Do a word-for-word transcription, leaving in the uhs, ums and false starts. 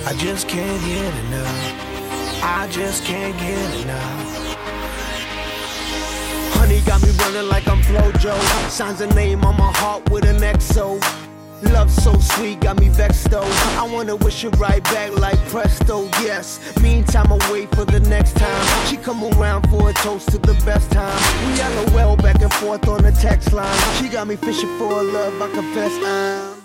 I just can't get enough. I just can't get enough. Honey got me running like I'm Flojo. Signs a name on my heart with an X O. Love so sweet, got me vexed though. I wanna wish it right back like presto, yes. Meantime, I wait for the next time. She come around for a toast to the best time. We LOL back and forth on the text line. She got me fishing for a love, I confess I'm